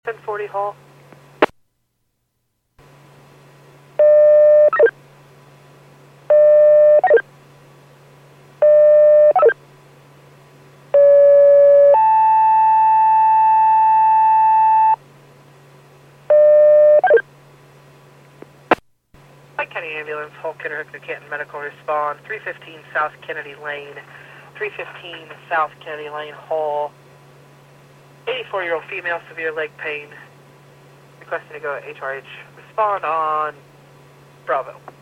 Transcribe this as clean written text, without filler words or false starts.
1040 Hall. White County Ambulance, Hall, Kennewick, New Canton Medical Respond, 315 South Kennedy Lane, 315 South Kennedy Lane, Hall. 84-year-old female, severe leg pain, requesting to go HRH. Respond on Bravo.